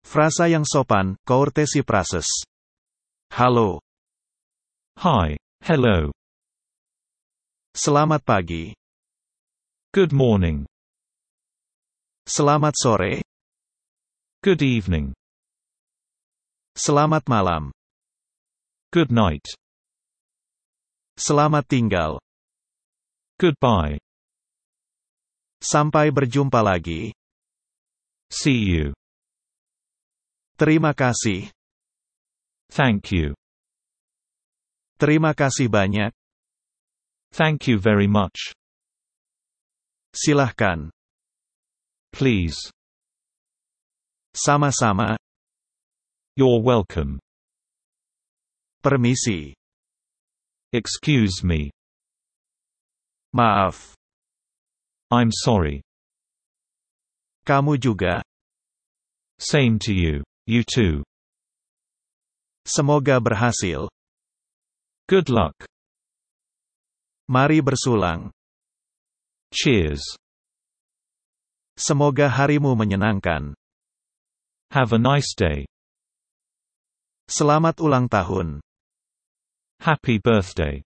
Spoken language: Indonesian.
Frasa yang sopan, courtesy phrases. Halo. Hi. Hello. Selamat pagi. Good morning. Selamat sore. Good evening. Selamat malam. Good night. Selamat tinggal. Goodbye. Sampai berjumpa lagi. See you. Terima kasih. Thank you. Terima kasih banyak. Thank you very much. Silahkan. Please. Sama-sama. You're welcome. Permisi. Excuse me. Maaf. I'm sorry. Kamu juga. Same to you. You too. Semoga berhasil. Good luck. Mari bersulang. Cheers. Semoga harimu menyenangkan. Have a nice day. Selamat ulang tahun. Happy birthday.